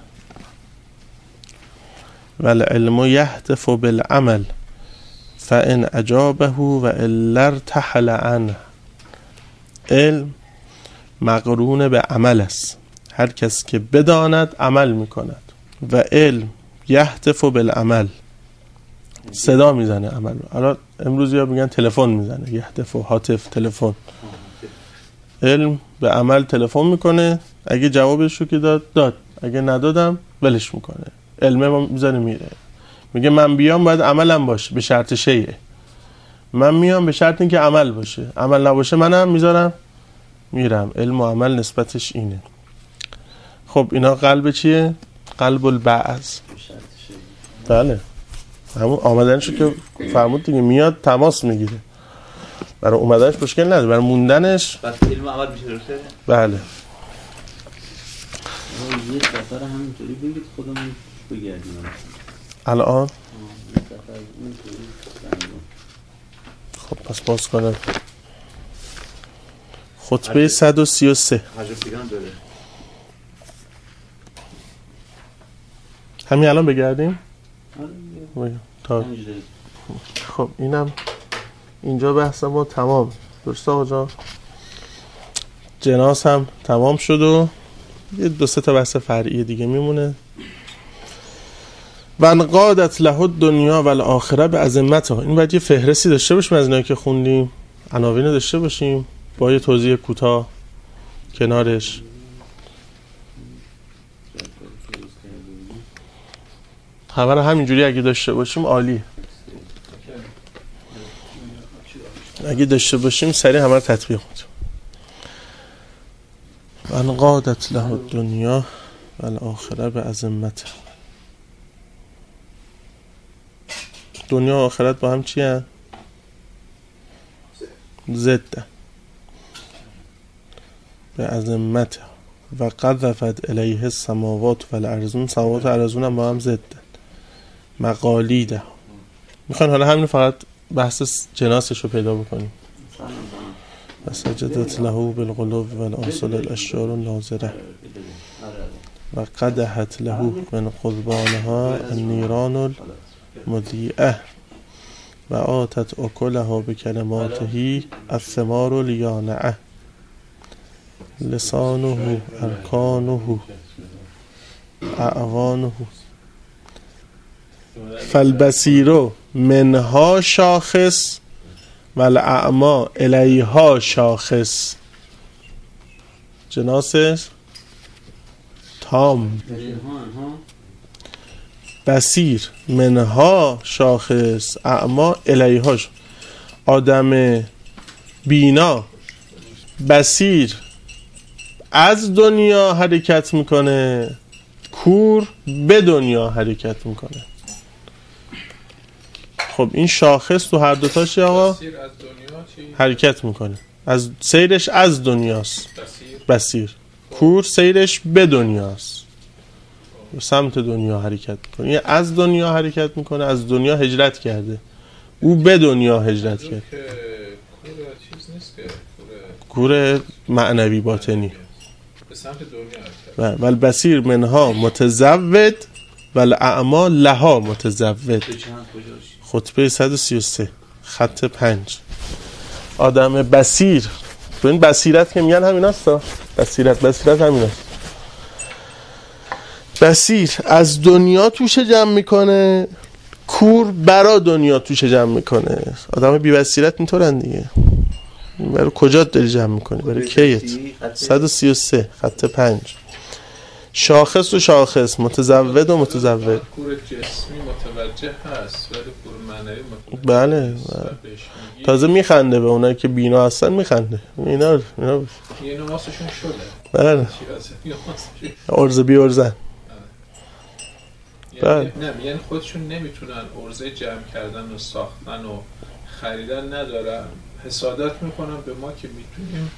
والعلم یهتف بالعمل فان اجابه و الا ارتحل عنه. علم مقرون به عمل است، هر کس که بداند عمل میکند، و علم یهتف بالعمل، صدا میزنه عمل. الان امروز یا میگن تلفن میزنه، یهتف و هاتف، تلفن. علم به عمل تلفن میکنه، اگه جوابش رو که داد داد، اگه ندادم ولش میکنه. علمه میزنه میره، میگه من بیام باید عملم باشه به شرط شیء، من میام به شرط اینکه عمل باشه، عمل نباشه منم میذارم میرم. علم و عمل نسبتش اینه. خب اینا قلب چیه؟ قلب البعث. بله همون آمدنشو که فرمود دیگه، میاد تماس میگیره. برای اومدنش مشکل نداره، برای موندنش بس علم و عمل میشه درسته؟ بله. یه سفر همینطوری بگید خودمون بگردیم الان یه سفر اینطوری. خب پس باز کنم خطبه صد و سی و سه. حجم داره. همین الان بگردیم. آره تا خب اینم اینجا بحث ما تمام. درسته آقا جان؟ جناس هم تمام شد و یه دو سه تا بحث فرعی دیگه میمونه. و انقادت له الدنیا و الاخره به عظمتها. این باید یه فهرستی داشته باشیم از اینایی که خوندیم، عناوین داشته باشیم با یه توضیح کوتاه کنارش. همه رو همینجوری اگه داشته باشیم عالیه. اگه داشته باشیم سریع همه رو تطبیق می‌کنیم. و انقادت له الدنیا و الاخره به عظمتها. دنیا و آخرت با هم چی هست؟ ضد به عظمت. و قذفت الیه السماوات و الارضون. سماوات و ارضون هم با هم ضد مقالیده. میخوان حالا همین فقط بحث جناسش رو پیدا بکنیم. و سجدت له بالقلوب و الآصال الاشجار ناظره. و قدحت له من قضبانها النيران المضيئة و آتت اکلها بکلماته الثمار الیانعه لسانه ارکانه اعوانه فالبصیر منها شاخص و الاعمی الیها شاخص. جناس تام بصیر منها شاخص اعمی الیها. آدم بینا بصیر از دنیا حرکت میکنه، کور به دنیا حرکت میکنه. خب این شاخص تو هر دوتاش آقا حرکت میکنه، از سیرش از دنیاست بصیر، کور سیرش به دنیاست، به سمت دنیا حرکت میکنه. این از دنیا حرکت میکنه، از دنیا هجرت کرده، او به دنیا هجرت کرد. کور معنوی باطنی به سمت دنیا. و البصیر منها متزود و الاعمی لها متزود. خطبه صد و سی و سه خط پنج. آدم بصیر، ببین بصیرت که میگن همین هست، بصیرت بصیرت همین هست. بصیر از دنیا توشه جمع میکنه، کور برا دنیا توشه جمع میکنه. آدم بی بصیرت اینطورن دیگه. برای کجا داری جمع میکنی؟ برای کیت؟ صد و سی و سه خط پنج. شاخص و شاخص، متزود و متزود. کور جسمی متوجه هست ولی کور معنوی متوجه. بله, بله. تازه میخنده به اونایی که بینا هستن، میخنده. اینا اینا یه نماسشون شده. بله. ارزه بی ارزن. یعنی نه، یعنی خودشون نمیتونن ارزه جمع کردن و ساختن و خریدن ندارن، حسادت میکنن به ما که میتونیم.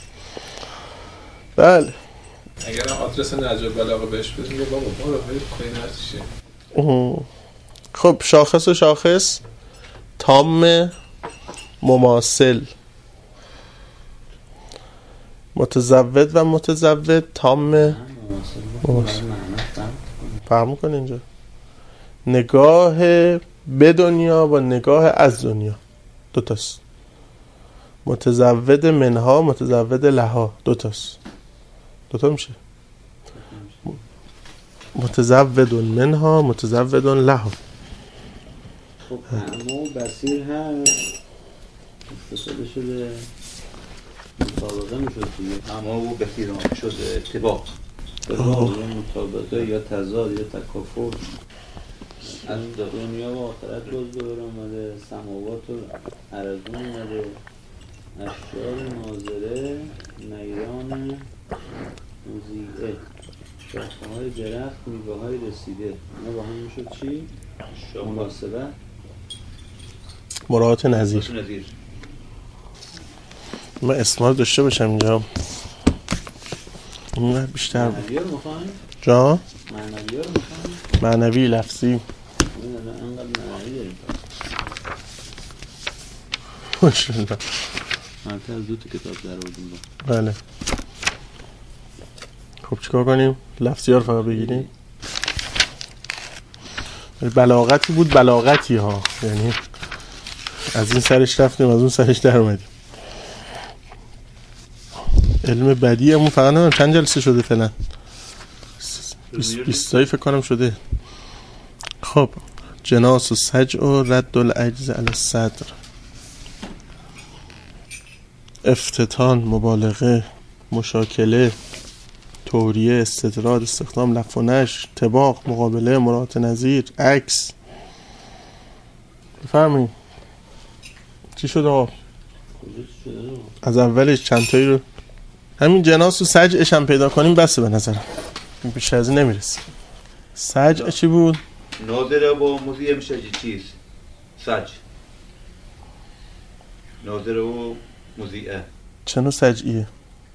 بله. اگر هم آدرس نجار بلاغه بهش بدیم بابا ما رو باید کوی نرسیشه. خب شاخص و شاخص تام مماثل، متزود و متزود تام مماثل. فهم میکنه اینجا نگاه به دنیا و نگاه از دنیا دوتاست. متزود منها متزود لها دوتاست، دوتا میشه. متزود منها متزود لها. خب اعمی و بصیر هست استفاده شده مطابقه میشد دیگه. اعمی و بصیر شده اتباق مطابقه یا تضاد یا تکافر. از دنیا و آخرت باز دور آمده، سماوات و ارضون اومده، اشجار ناظره، نیران مضیئه، شاخه های درخت، میوه های رسیده. اینا با هم میشد چی؟ مناسبه مراعات نظیر. من اسمار داشته باشم اینجا. این بیشتر معنوی رو میخواین؟ جا؟ معنوی رو میخواین؟ معنوی لفظی اینقدر معنوی داریم ماشاءالله. البته از دو تا کتاب در آوردیم. بله. خب چیکار کنیم؟ لفظی ها رو فقط بگیریم. بلاغتی بود، بلاغتی ها، یعنی از این سرش رفتیم از اون سرش در اومدیم. علم بدی همون فقط نمیم چند جلسه شده فعلا؟ بیستایی فکر کنم شده. خب جناس و سجع و رد العجز علی الصدر. افتتان، مبالغه، مشاکله، توریه، استطراد، استخدام، لف و نشر، طباق، مقابله، مراعات نظیر، عکس. بفرمایید چی شد آقا؟ از اولش چند تایی رو همین جناس و سجعش هم پیدا کنیم بسه به نظرم، بیشتر از این نمیرسیم. سجع چی بود؟ ناظره با مضیع میشه چیز؟ سجع. ناظره و مضیعه چنو سجعیه؟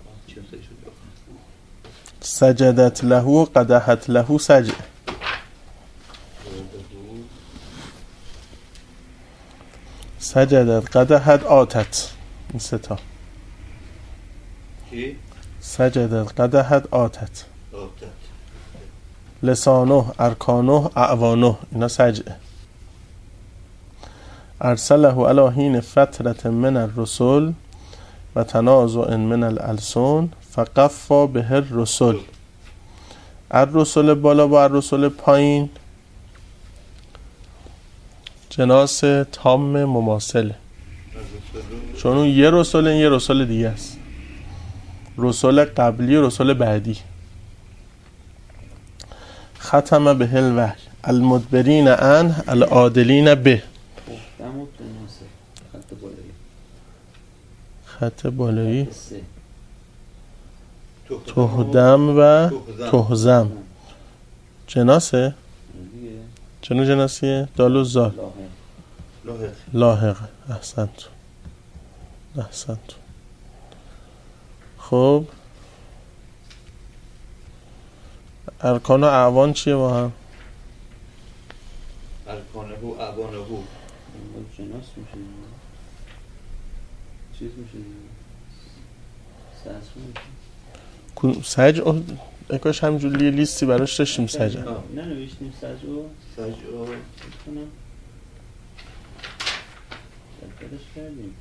سجدت له و قدحت له سجع. سجدت قدحت آتت. این سه تا. کی؟ سجدت قدحت آتت. آتت. لسانه ارکانه اعوانه، اینا سجعه. ارسله علی حین فترة من الرسل و تنازع من الالسن فقفا به الرسل. الرسل بالا با الرسل پایین جناس تام مماثله، چون اون یه رسول، این یه رسول دیگه است، رسول قبلی و رسول بعدی. ختم به الوحی المدبرین عنه العادلین به. خط بالایی تهدم و تهزم جناسه؟ چنو جناسیه؟ دالو زال لاحق. احسنتو احسنتو. خب ارکان و اعوان چیه با هم؟ ارکانه و اعوانه و جناس میشه، چیز میشه، سجع میشه. سجع اکاش همجوری لیستی براش داشتیم سجع. نه نوشتیم سجع سجع کنم دفعش کردیم.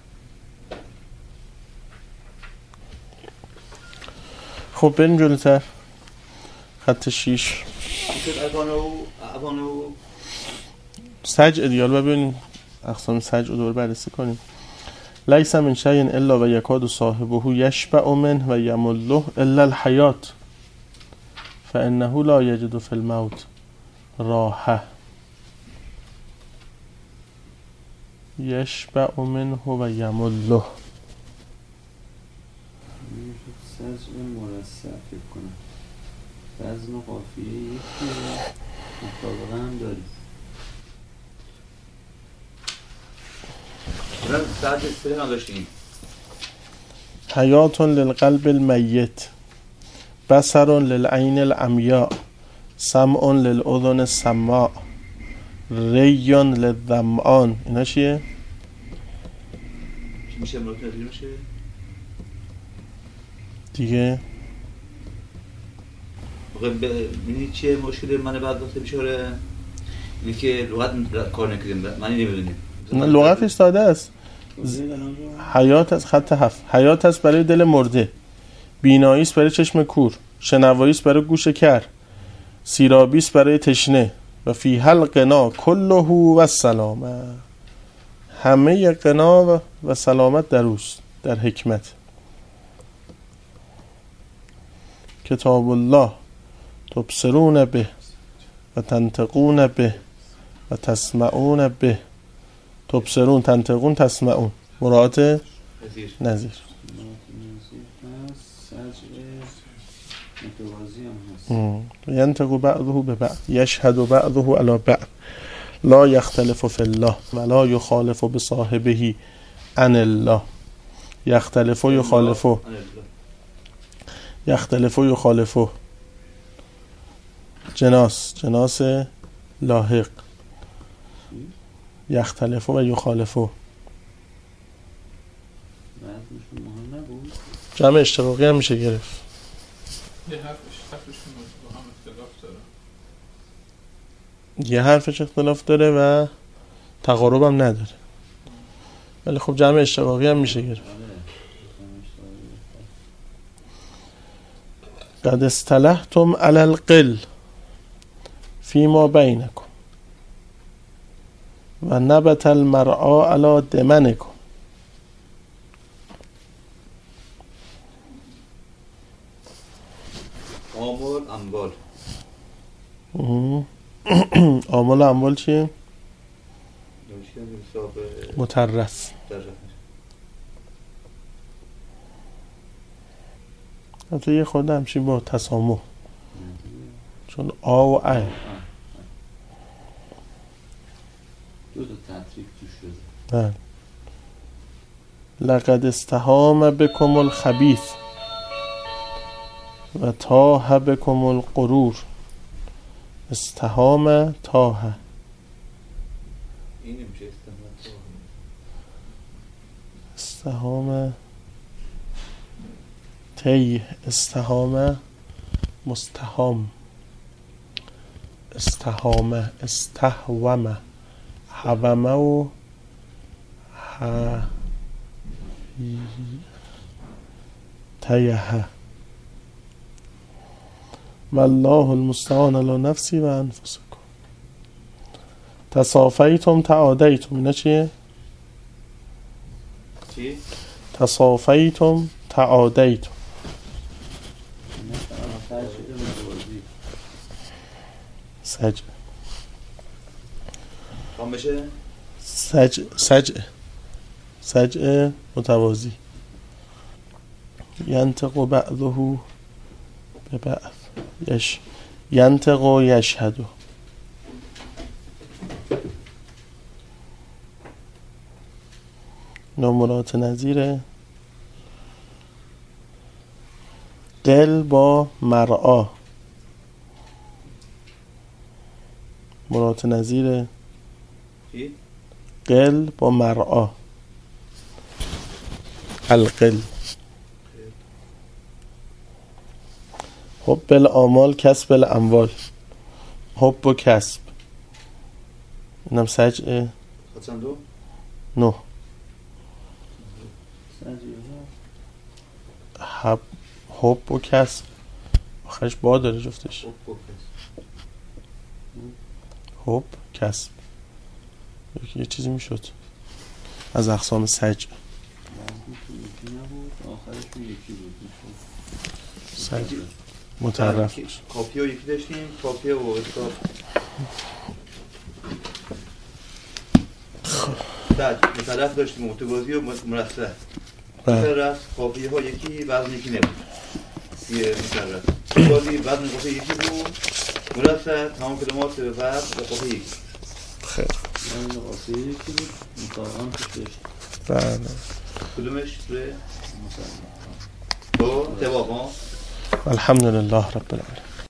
خب بریم جلوتر. خط شیش ارکانه و اعوانه و سجع دیال و ببینیم اقسام سجع رو دور بررسی کنیم. لیس من شیء الا و یکاد صاحبه یشبع منه و یمله الا الحیات فانه لا یجد فی الموت راحه. یشبع منه و یمله سجع مرصع فکر کنم، وزن و قافیه یکی مطابقه هم داریم. برای سجع سه هم داشتیم. حیات للقلب المیت، بصر للعین العمیاء، سمع للأذن السماع، ری للظمآن. اینا چیه؟ چی میشه؟ مرتب نتیجه میشه؟ دیگه ببینید چیه مشکل من بعد وقت بیچاره اینه که لغت کار نکردیم، معنی نمیدونیم. لغتش ساده است. حیات از خط هفت، حیات است برای دل مرده، بینایی است برای چشم کور، شنوایی است برای گوش کر، سیرابی است برای تشنه و فی الغنا کله و السلامه. همه غنا و سلامت در اوست، در حکمت. کتاب الله تبصرون به و تنطقون به و تسمعون به. تبصرون، تنطقون، تسمعون، مراعات نظیر. ینطق بعضه به بعض یشهد بعضه علی بعض لا یختلف فی الله و لا یخالف بصاحبه عن الله. یختلف و یخالف یختلف و یخالف جناس جناس لاحق. یختلف و یخالف جمع اشتقاقی هم میشه گرفت. یه حرفش حرفشون با هم اختلاف داره، یه حرفش اختلاف داره و تقارب هم نداره، ولی خب جمع اشتقاقی هم میشه گرفت. قد استلحتم علی القل فیما بینکم و نبت المرعا علی دمنکم. آمول اموال. آمول اموال چیه؟ مترس. حتی یه خود همچین با تسامح، چون آ و ا دو تا تطریق توش شده. لقد استهام بكم الخبیث و تاه بكم الغرور. استهام تاه، این نمیشه استهام. استهام تی، استهام مستهام. استهامه استهومه هومه و ه تیهه والله المستعان علی نفسی و انفسکم. تصافیتم تعادیتم اینا چیه؟ چی؟ تصافیتم تعادیتم سجع کام بشه؟ سجع سجع سجع متوازی. ینطق بعضه به بعض یش ینطق و یشهد. نمرات نظیره قل با مرعا. مرات نظیره چی؟ قل با مرعا. القل. حب الاموال کسب الاموال. حب و کسب اینم سجعه. خودشان دو؟ نو سجیه حب حب و کسب آخرش با داره جفتش. حب و کسب. حب کسب یکی یه چیزی میشد از اقسام سجع. بعضی تو یکی نبود آخرش تو یکی بود میشد سجع متعرف. کاپی و یکی داشتیم کاپی و استاد. بعد متعرف داشتیم متوازی و مرسل. متعرف کاپی ها یکی وزن یکی نبود. یه متعرف متوازی وزن کاپی یکی بود. مرسل تمام کلمات وزن و کاپی یکی. خیر یعنی قاطعه یکی بود مطابقان توش داشت. بله کدومش توی؟ مثلا تو؟ تباقا؟ الحمدلله رب العالمین.